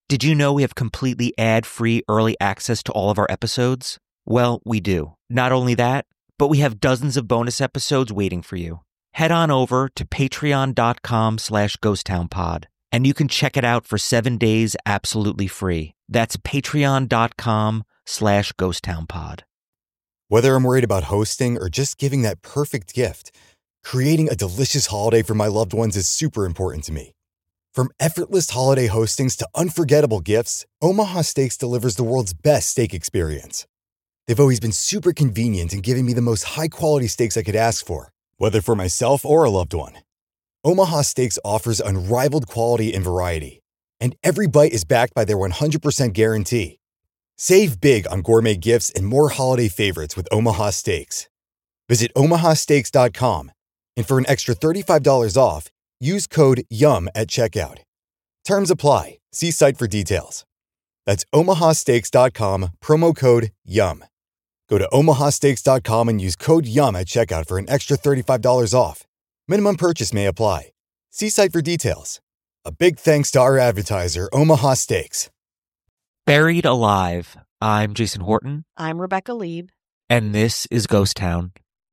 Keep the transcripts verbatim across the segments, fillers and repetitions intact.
Did you know we have completely ad-free early access to all of our episodes? Well, we do. Not only that, but we have dozens of bonus episodes waiting for you. Head on over to patreon.com slash ghosttownpod, and you can check it out for seven days absolutely free. That's patreon.com slash ghosttownpod. Whether I'm worried about hosting or just giving that perfect gift, creating a delicious holiday for my loved ones is super important to me. From effortless holiday hostings to unforgettable gifts, Omaha Steaks delivers the world's best steak experience. They've always been super convenient in giving me the most high-quality steaks I could ask for, whether for myself or a loved one. Omaha Steaks offers unrivaled quality and variety, and every bite is backed by their one hundred percent guarantee. Save big on gourmet gifts and more holiday favorites with Omaha Steaks. Visit omaha steaks dot com, and for an extra thirty-five dollars off, use code YUM at checkout. Terms apply. See site for details. That's omaha steaks dot com, promo code YUM. Go to omaha steaks dot com and use code YUM at checkout for an extra thirty-five dollars off. Minimum purchase may apply. See site for details. A big thanks to our advertiser, Omaha Steaks. Buried Alive. I'm Jason Horton. I'm Rebecca Lieb. And this is Ghost Town.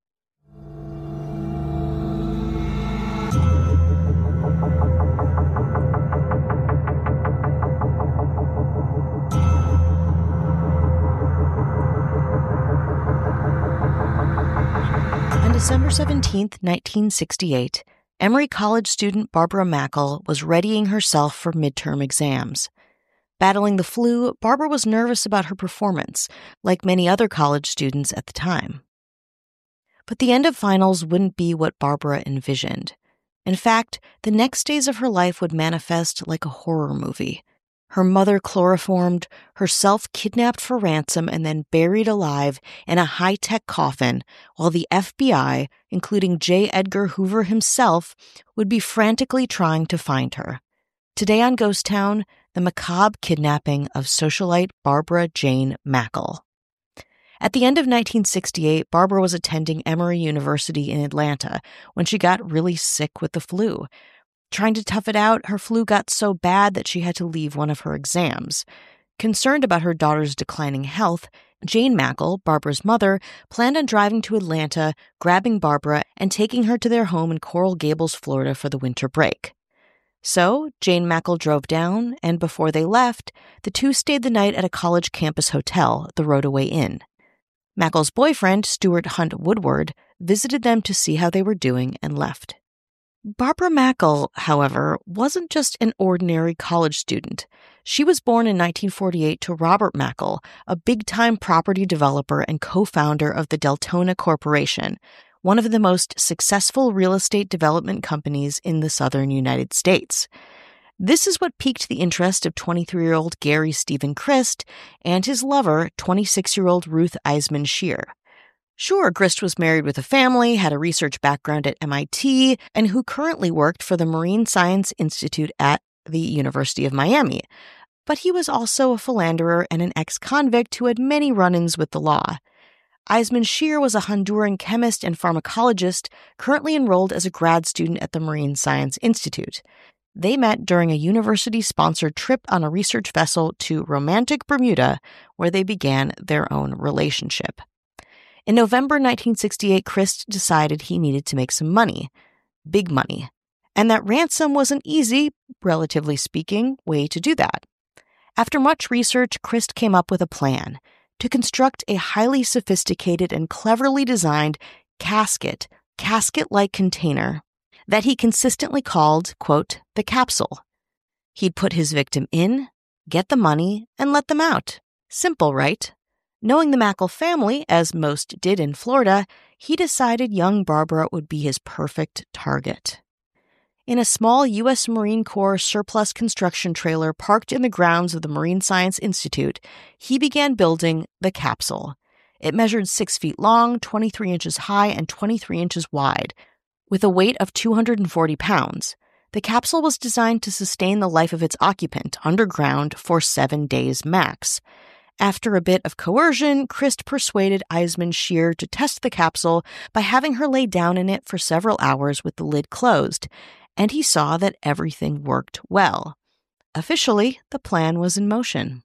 On December seventeenth, nineteen sixty-eight, Emory College student Barbara Mackle was readying herself for midterm exams. Battling the flu, Barbara was nervous about her performance, like many other college students at the time. But the end of finals wouldn't be what Barbara envisioned. In fact, the next days of her life would manifest like a horror movie. Her mother chloroformed, herself kidnapped for ransom and then buried alive in a high-tech coffin, while the F B I, including J. Edgar Hoover himself, would be frantically trying to find her. Today on Ghost Town, the macabre kidnapping of socialite Barbara Jane Mackle. At the end of nineteen sixty-eight, Barbara was attending Emory University in Atlanta when she got really sick with the flu. Trying to tough it out, her flu got so bad that she had to leave one of her exams. Concerned about her daughter's declining health, Jane Mackle, Barbara's mother, planned on driving to Atlanta, grabbing Barbara, and taking her to their home in Coral Gables, Florida for the winter break. So, Jane Mackle drove down, and before they left, the two stayed the night at a college campus hotel, the Rodaway Inn. Mackle's boyfriend, Stuart Hunt Woodward, visited them to see how they were doing and left. Barbara Mackle, however, wasn't just an ordinary college student. She was born in nineteen forty-eight to Robert Mackle, a big-time property developer and co-founder of the Deltona Corporation, one of the most successful real estate development companies in the southern United States. This is what piqued the interest of twenty-three-year-old Gary Stephen Christ and his lover, twenty-six-year-old Ruth Eisman Shear. Sure, Grist was married with a family, had a research background at M I T, and who currently worked for the Marine Science Institute at the University of Miami. But he was also a philanderer and an ex-convict who had many run-ins with the law. Eisman Shear was a Honduran chemist and pharmacologist currently enrolled as a grad student at the Marine Science Institute. They met during a university-sponsored trip on a research vessel to romantic Bermuda, where they began their own relationship. In November nineteen sixty-eight, Christ decided he needed to make some money, big money, and that ransom was an easy, relatively speaking, way to do that. After much research, Christ came up with a plan to construct a highly sophisticated and cleverly designed casket, casket-like container that he consistently called, quote, the capsule. He'd put his victim in, get the money, and let them out. Simple, right? Knowing the Mackle family, as most did in Florida, he decided young Barbara would be his perfect target. In a small U S Marine Corps surplus construction trailer parked in the grounds of the Marine Science Institute, he began building the capsule. It measured six feet long, twenty-three inches high, and twenty-three inches wide, with a weight of two hundred forty pounds. The capsule was designed to sustain the life of its occupant underground for seven days max. After a bit of coercion, Christ persuaded Eisman Shear to test the capsule by having her lay down in it for several hours with the lid closed, and he saw that everything worked well. Officially, the plan was in motion.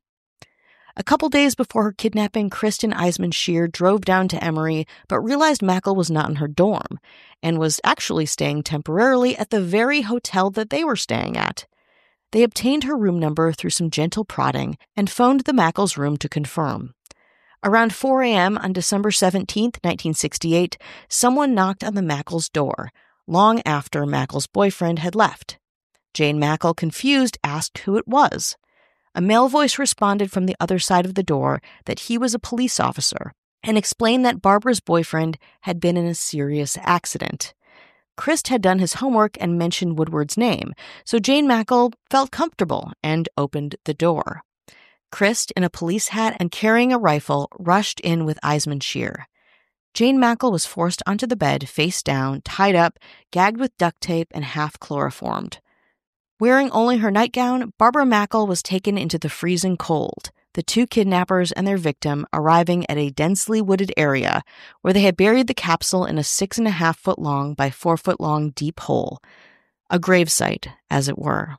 A couple days before her kidnapping, Kristen Eisman Shear drove down to Emory, but realized Mackle was not in her dorm and was actually staying temporarily at the very hotel that they were staying at. They obtained her room number through some gentle prodding and phoned the Mackles' room to confirm. Around four a.m. on December seventeenth, nineteen sixty-eight, someone knocked on the Mackles' door, long after Mackle's boyfriend had left. Jane Mackle, confused, asked who it was. A male voice responded from the other side of the door that he was a police officer and explained that Barbara's boyfriend had been in a serious accident. Christ had done his homework and mentioned Woodward's name, so Jane Mackle felt comfortable and opened the door. Christ, in a police hat and carrying a rifle, rushed in with Eisman Shear. Jane Mackle was forced onto the bed, face down, tied up, gagged with duct tape, and half chloroformed. Wearing only her nightgown, Barbara Mackle was taken into the freezing cold, the two kidnappers and their victim arriving at a densely wooded area where they had buried the capsule in a six and a half foot long by four foot long deep hole, a gravesite, as it were.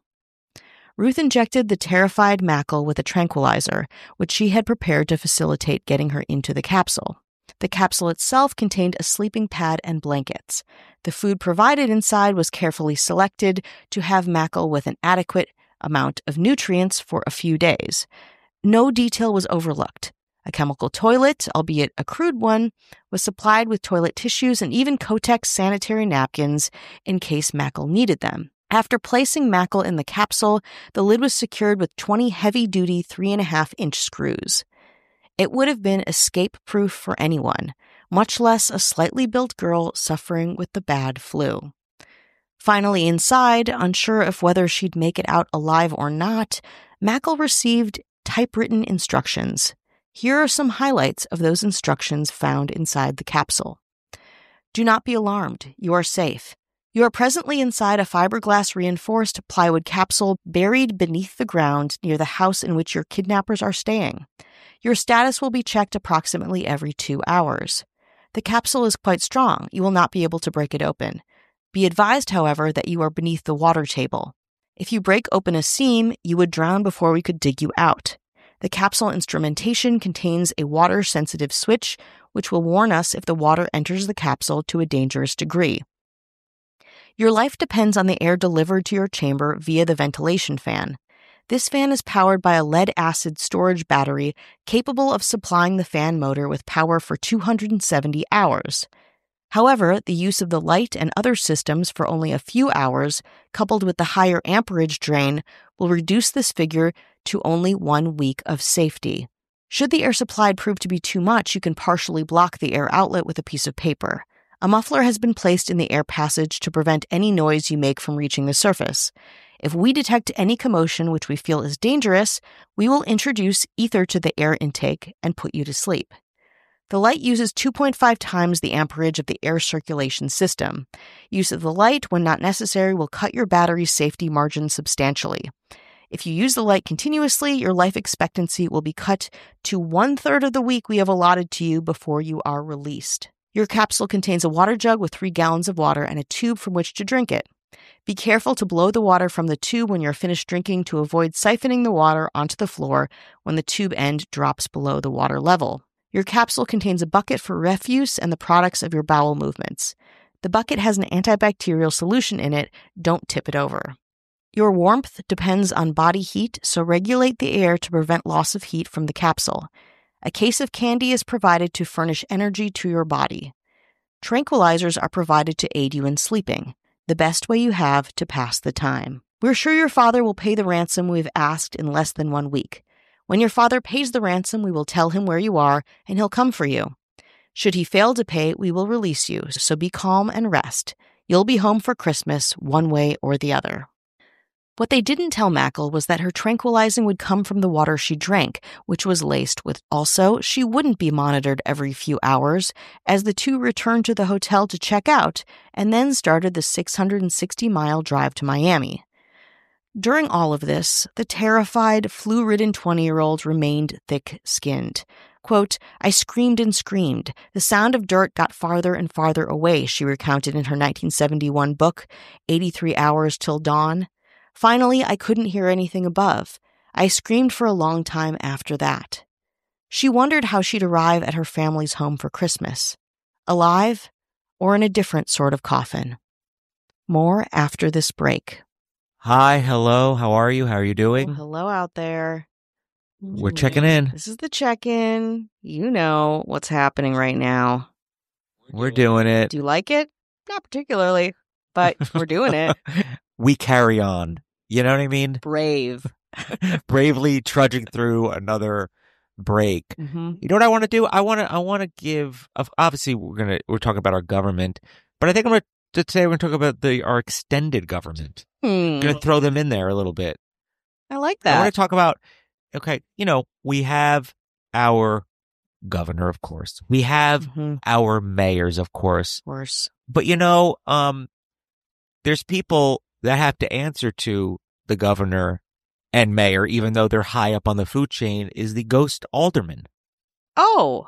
Ruth injected the terrified Mackle with a tranquilizer, which she had prepared to facilitate getting her into the capsule. The capsule itself contained a sleeping pad and blankets. The food provided inside was carefully selected to have Mackle with an adequate amount of nutrients for a few days. No detail was overlooked. A chemical toilet, albeit a crude one, was supplied with toilet tissues and even Kotex sanitary napkins in case Mackle needed them. After placing Mackle in the capsule, the lid was secured with twenty heavy-duty three and a half inch screws. It would have been escape-proof for anyone, much less a slightly built girl suffering with the bad flu. Finally inside, unsure of whether she'd make it out alive or not, Mackle received typewritten instructions. Here are some highlights of those instructions found inside the capsule. Do not be alarmed. You are safe. You are presently inside a fiberglass-reinforced plywood capsule buried beneath the ground near the house in which your kidnappers are staying. Your status will be checked approximately every two hours. The capsule is quite strong. You will not be able to break it open. Be advised, however, that you are beneath the water table. If you break open a seam, you would drown before we could dig you out. The capsule instrumentation contains a water-sensitive switch, which will warn us if the water enters the capsule to a dangerous degree. Your life depends on the air delivered to your chamber via the ventilation fan. This fan is powered by a lead-acid storage battery capable of supplying the fan motor with power for two hundred seventy hours. However, the use of the light and other systems for only a few hours, coupled with the higher amperage drain, will reduce this figure to only one week of safety. Should the air supplied prove to be too much, you can partially block the air outlet with a piece of paper. A muffler has been placed in the air passage to prevent any noise you make from reaching the surface. If we detect any commotion which we feel is dangerous, we will introduce ether to the air intake and put you to sleep. The light uses two point five times the amperage of the air circulation system. Use of the light, when not necessary, will cut your battery's safety margin substantially. If you use the light continuously, your life expectancy will be cut to one-third of the week we have allotted to you before you are released. Your capsule contains a water jug with three gallons of water and a tube from which to drink it. Be careful to blow the water from the tube when you're finished drinking to avoid siphoning the water onto the floor when the tube end drops below the water level. Your capsule contains a bucket for refuse and the products of your bowel movements. The bucket has an antibacterial solution in it. Don't tip it over. Your warmth depends on body heat, so regulate the air to prevent loss of heat from the capsule. A case of candy is provided to furnish energy to your body. Tranquilizers are provided to aid you in sleeping, the best way you have to pass the time. We're sure your father will pay the ransom we've asked in less than one week. When your father pays the ransom, we will tell him where you are, and he'll come for you. Should he fail to pay, we will release you, so be calm and rest. You'll be home for Christmas, one way or the other. What they didn't tell Mackle was that her tranquilizing would come from the water she drank, which was laced with. Also, she wouldn't be monitored every few hours, as the two returned to the hotel to check out, and then started the six hundred sixty mile drive to Miami. During all of this, the terrified, flu-ridden twenty-year-old remained thick-skinned. Quote, I screamed and screamed. The sound of dirt got farther and farther away, she recounted in her nineteen seventy-one book, eighty-three hours Till Dawn. Finally, I couldn't hear anything above. I screamed for a long time after that. She wondered how she'd arrive at her family's home for Christmas. Alive or in a different sort of coffin. More after this break. Hi, hello, how are you? How are you doing? Oh, hello out there. We're checking in. This is the check-in. You know what's happening right now. We're doing it. Do you like it? Not particularly, but we're doing it. We carry on. You know what I mean? Brave. Bravely trudging through another break. Mm-hmm. You know what I want to do? I want to. I want to give. Obviously, we're gonna. We're talking about our government, but I think I'm gonna today. We're gonna talk about the our extended government. Hmm. I'm gonna throw them in there a little bit. I like I that. want to talk about. Okay, you know, we have our governor, of course. We have Mm-hmm. our mayors, of course. Worse. But you know, um, there's people that have to answer to the governor and mayor, even though they're high up on the food chain, is the ghost alderman. Oh.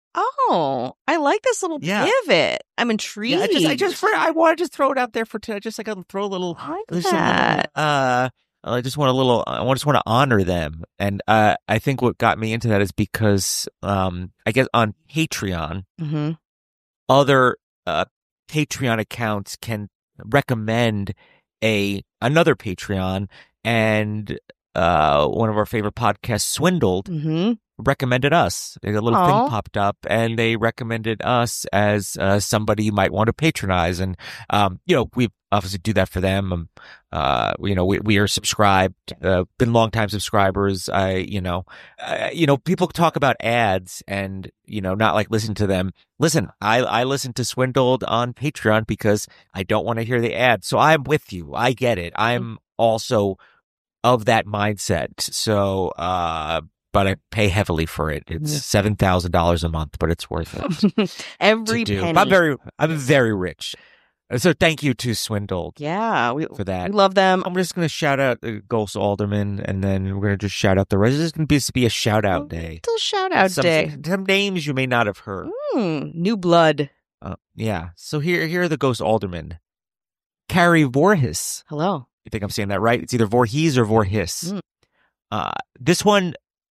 Oh. I like this little Yeah. pivot. I'm intrigued. Yeah, I just, I just, for, I want to just throw it out there for today. Just like I'll throw a little, I like just a little, that. uh, I just want a little, I just want to honor them. And, uh, I think what got me into that is because, um, I guess on Patreon, Mm-hmm. other, uh, Patreon accounts can recommend a, another Patreon, and, uh, one of our favorite podcasts, Swindled, Mm-hmm. recommended us. A little Aw. thing popped up, and they recommended us as uh, somebody you might want to patronize. And um, you know, we obviously do that for them. Um, uh, you know, we we are subscribed, uh, been longtime subscribers. I, you know, uh, you know, people talk about ads, and you know, not like listen to them. Listen, I I listen to Swindled on Patreon because I don't want to hear the ad. So I'm with you. I get it. I'm also of that mindset. So, uh, but I pay heavily for it. It's seven thousand dollars a month, but it's worth it. Every to do. penny. I'm very, I'm very rich. So thank you to Swindled Yeah, we, for that. we love them. I'm just going to shout out the Ghost Alderman, and then we're going to just shout out the rest. This is going to be a shout out day. Little shout out some, day. Some names you may not have heard. Mm, new blood. Uh, yeah. So here, here are the Ghost Aldermen. Carrie Voorhis. Hello. You think I'm saying that right? It's either Voorhees or Voorhis. Mm. Uh, this one,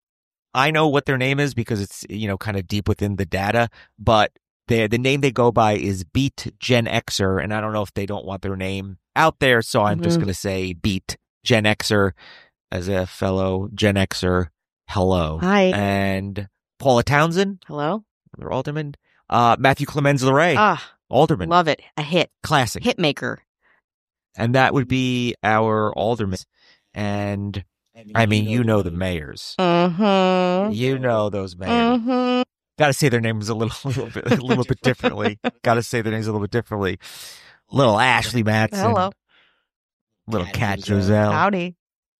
I know what their name is because it's, you know, kind of deep within the data, but they, the name they go by is Beat Gen Xer, and I don't know if they don't want their name out there, so I'm Mm-hmm. just going to say Beat Gen Xer as a fellow Gen Xer. Hello. Hi. And Paula Townsend, Hello. their alderman. Uh, Matthew Clemens LeRae, Ah, alderman. love it. A hit. Classic. Hit maker. And that would be our alderman. And I mean, you know the mayors. Mm-hmm. You know those mayors. Mm-hmm. Got to say their names a little, a little bit, a little bit differently. Got to say their names a little bit differently. Little Ashley Matson. Hello. Little Kat Giselle. Howdy.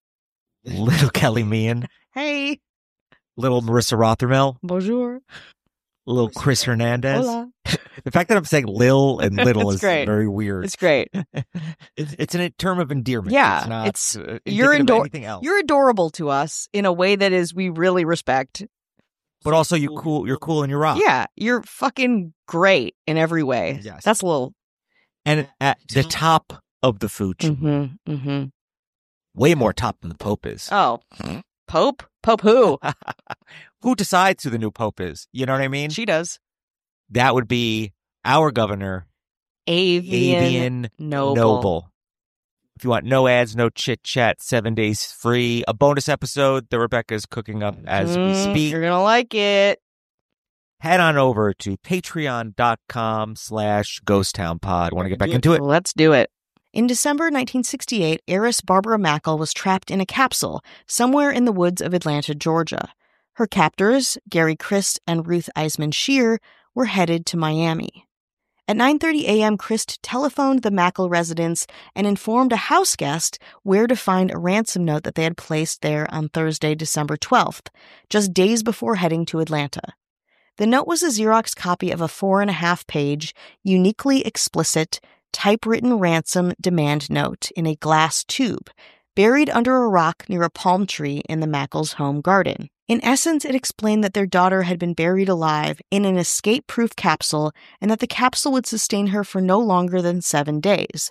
Little Kelly Meehan. Hey. Little Marissa Rothermel. Bonjour. Little Chris Hernandez. Hola. The fact that I'm saying Lil and Little It's is great. very weird. It's great. It's, it's a term of endearment. Yeah, It's not it's- uh, you're indicative of ador- anything else. You're adorable to us in a way that is we really respect. But also you cool, you're cool and you're rock. Yeah, you're fucking great in every way. Yes. That's a little. And at the top of the food chain, Mm-hmm, mm-hmm. way more top than the Pope is. Oh, Pope? Pope who? Who decides who the new Pope is? You know what I mean? She does. That would be our governor, Avian, Avian Noble. Noble. If you want no ads, no chit chat, seven days free, a bonus episode that Rebecca's cooking up as we Mm, speak. You're gonna like it. Head on over to patreon.com slash ghosttownpod. Want to get back into it? Let's do it. In December nineteen sixty-eight, heiress Barbara Mackle was trapped in a capsule somewhere in the woods of Atlanta, Georgia. Her captors, Gary Christ and Ruth Eisman Shear, were headed to Miami. At nine thirty a.m., Christ telephoned the Mackle residence and informed a house guest where to find a ransom note that they had placed there on Thursday, December twelfth, just days before heading to Atlanta. The note was a Xerox copy of a four and a half page, uniquely explicit, typewritten ransom demand note in a glass tube, buried under a rock near a palm tree in the Mackles' home garden. In essence, it explained that their daughter had been buried alive in an escape-proof capsule and that the capsule would sustain her for no longer than seven days.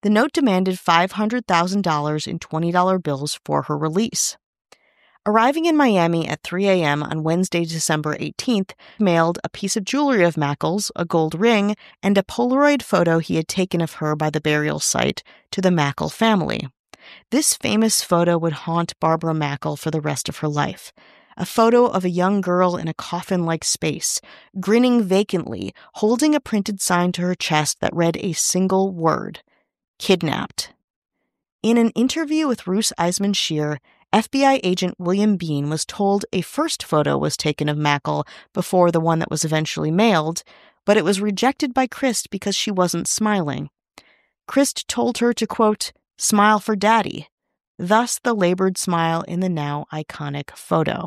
The note demanded five hundred thousand dollars in twenty dollar bills for her release. Arriving in Miami at three a.m. on Wednesday, December eighteenth, mailed a piece of jewelry of Mackle's, a gold ring, and a Polaroid photo he had taken of her by the burial site to the Mackle family. This famous photo would haunt Barbara Mackle for the rest of her life. A photo of a young girl in a coffin-like space, grinning vacantly, holding a printed sign to her chest that read a single word: kidnapped. In an interview with Ruth Eisman Schier, F B I agent William Bean was told a first photo was taken of Mackle before the one that was eventually mailed, but it was rejected by Christ because she wasn't smiling. Christ told her to, quote, smile for daddy, thus the labored smile in the now iconic photo.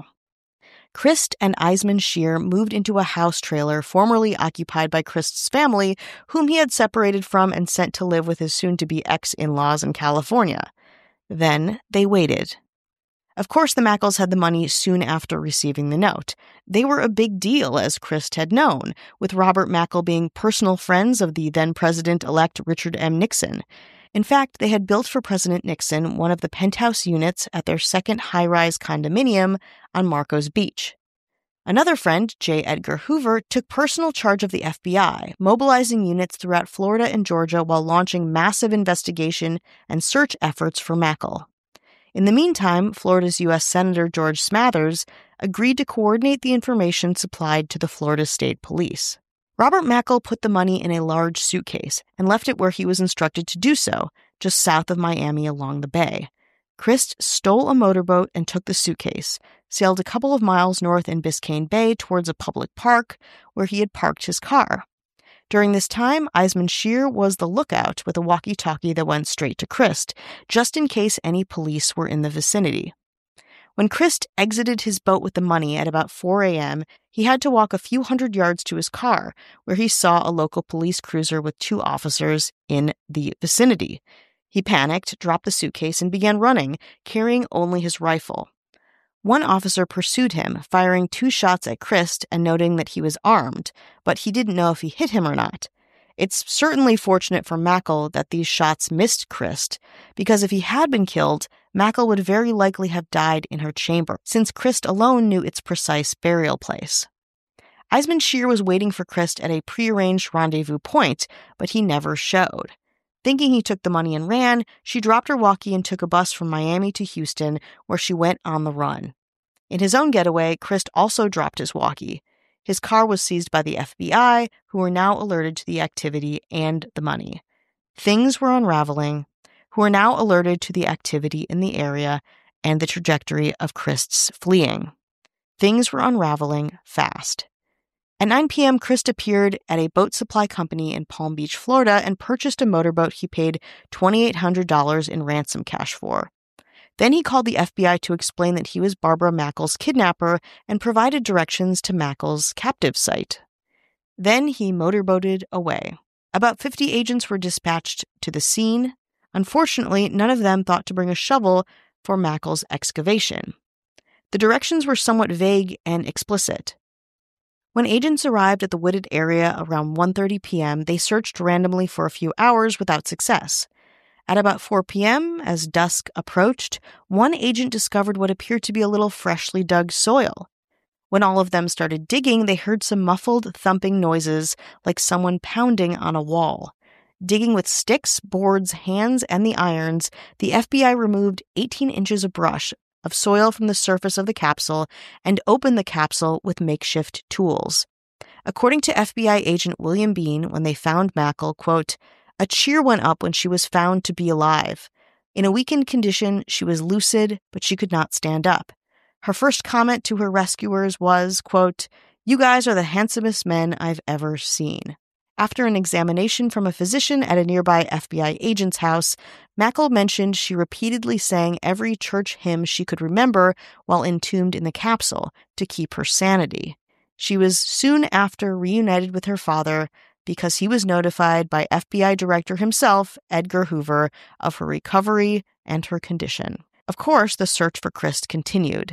Christ and Eisman Schier moved into a house trailer formerly occupied by Christ's family, whom he had separated from and sent to live with his soon-to-be ex-in-laws in California. Then they waited. Of course, the Mackles had the money soon after receiving the note. They were a big deal, as Christ had known, with Robert Mackle being personal friends of the then-President-elect Richard M. Nixon. In fact, they had built for President Nixon one of the penthouse units at their second high-rise condominium on Marcos Beach. Another friend, J. Edgar Hoover, took personal charge of the F B I, mobilizing units throughout Florida and Georgia while launching massive investigation and search efforts for Mackle. In the meantime, Florida's U S Senator George Smathers agreed to coordinate the information supplied to the Florida State Police. Robert Mackle put the money in a large suitcase and left it where he was instructed to do so, just south of Miami along the bay. Christ stole a motorboat and took the suitcase, sailed a couple of miles north in Biscayne Bay towards a public park where he had parked his car. During this time, Eisman Schier was the lookout with a walkie-talkie that went straight to Christ, just in case any police were in the vicinity. When Christ exited his boat with the money at about four a.m., he had to walk a few hundred yards to his car, where he saw a local police cruiser with two officers in the vicinity. He panicked, dropped the suitcase, and began running, carrying only his rifle. One officer pursued him, firing two shots at Christ and noting that he was armed, but he didn't know if he hit him or not. It's certainly fortunate for Mackle that these shots missed Christ, because if he had been killed, Mackle would very likely have died in her chamber, since Christ alone knew its precise burial place. Eisman Schier was waiting for Christ at a prearranged rendezvous point, but he never showed. Thinking he took the money and ran, she dropped her walkie and took a bus from Miami to Houston, where she went on the run. In his own getaway, Christ also dropped his walkie. His car was seized by the F B I, who were now alerted to the activity and the money. Things were unraveling, who were now alerted to the activity in the area and the trajectory of Christ's fleeing. Things were unraveling fast. At nine p.m., Christ appeared at a boat supply company in Palm Beach, Florida, and purchased a motorboat he paid two thousand eight hundred dollars in ransom cash for. Then he called the F B I to explain that he was Barbara Mackle's kidnapper and provided directions to Mackle's captive site. Then he motorboated away. About fifty agents were dispatched to the scene. Unfortunately, none of them thought to bring a shovel for Mackle's excavation. The directions were somewhat vague and explicit. When agents arrived at the wooded area around one thirty p.m., they searched randomly for a few hours without success. At about four p.m., as dusk approached, one agent discovered what appeared to be a little freshly dug soil. When all of them started digging, they heard some muffled, thumping noises like someone pounding on a wall. Digging with sticks, boards, hands, and the irons, the F B I removed eighteen inches of brush of soil from the surface of the capsule and opened the capsule with makeshift tools. According to F B I agent William Bean, when they found Mackle, quote, a cheer went up when she was found to be alive. In a weakened condition, she was lucid, but she could not stand up. Her first comment to her rescuers was, quote, you guys are the handsomest men I've ever seen. After an examination from a physician at a nearby F B I agent's house, Mackle mentioned she repeatedly sang every church hymn she could remember while entombed in the capsule to keep her sanity. She was soon after reunited with her father because he was notified by F B I Director himself, Edgar Hoover, of her recovery and her condition. Of course, the search for Christ continued.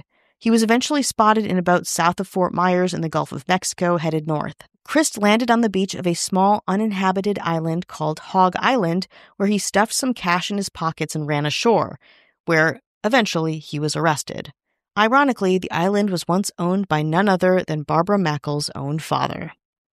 He was eventually spotted in a boat south of Fort Myers in the Gulf of Mexico, headed north. Crist landed on the beach of a small, uninhabited island called Hog Island, where he stuffed some cash in his pockets and ran ashore, where eventually he was arrested. Ironically, the island was once owned by none other than Barbara Mackle's own father.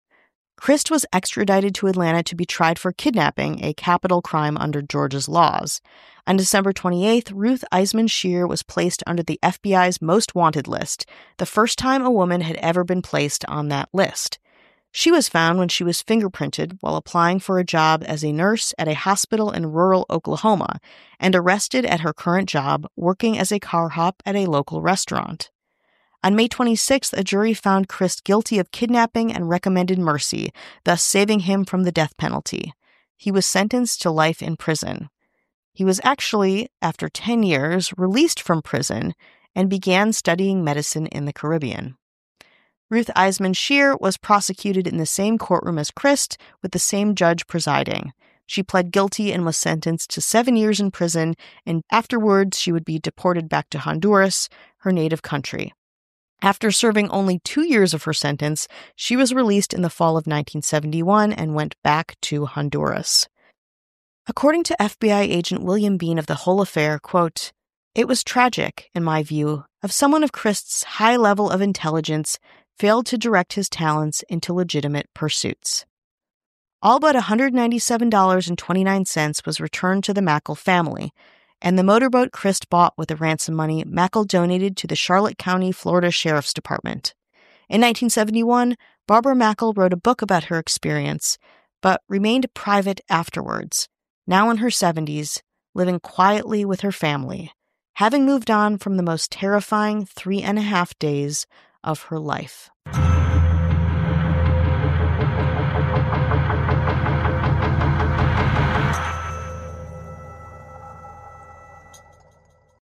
Crist was extradited to Atlanta to be tried for kidnapping, a capital crime under Georgia's laws. On December twenty-eighth, Ruth Eisman Scheer was placed under the F B I's most wanted list, the first time a woman had ever been placed on that list. She was found when she was fingerprinted while applying for a job as a nurse at a hospital in rural Oklahoma, and arrested at her current job working as a car hop at a local restaurant. On May twenty-sixth, a jury found Crist guilty of kidnapping and recommended mercy, thus saving him from the death penalty. He was sentenced to life in prison. He was actually, after ten years, released from prison and began studying medicine in the Caribbean. Ruth Eisman Scheer was prosecuted in the same courtroom as Crist, with the same judge presiding. She pled guilty and was sentenced to seven years in prison, and afterwards she would be deported back to Honduras, her native country. After serving only two years of her sentence, she was released in the fall of nineteen seventy-one and went back to Honduras. According to F B I agent William Bean of the whole affair, quote, "It was tragic, in my view, of someone of Crist's high level of intelligence failed to direct his talents into legitimate pursuits." All but one hundred ninety-seven dollars and twenty-nine cents was returned to the Mackle family, and the motorboat Crist bought with the ransom money Mackle donated to the Charlotte County, Florida Sheriff's Department. In nineteen seventy-one, Barbara Mackle wrote a book about her experience, but remained private afterwards, now in her seventies, living quietly with her family, having moved on from the most terrifying three and a half days of her life.